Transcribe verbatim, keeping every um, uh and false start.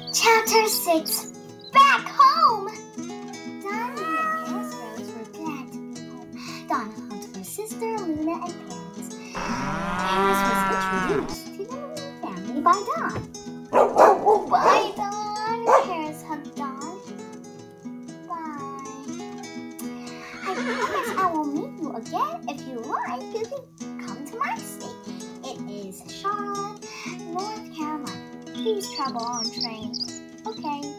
Chapter six. Back home! Donnie and Paris Rose were glad to be home. Donna hugged her sister, Luna, and parents. Paris was introduced to the Luna family by Don. Bye, Don! Paris hugged Don. Bye. I promise I will meet you again. If you like, you can come to my state. It is Charlotte, North Carolina. Please travel on train. Okay.